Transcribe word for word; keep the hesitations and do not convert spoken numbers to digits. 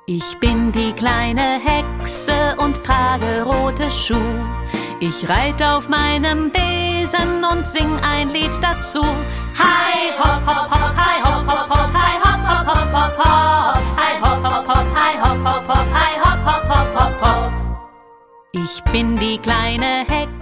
Ich bin die kleine Hexe und trage rote Schuh. Ich reit auf meinem Besen und sing ein Lied dazu. Hi hopp hopp hopp, hi hopp hopp hopp, hi hopp hopp hopp hopp hopp, hi hopp hopp hopp, hi hopp hopp hopp, hi hopp hopp hopp hopp hopp. Ich bin die kleine Hexe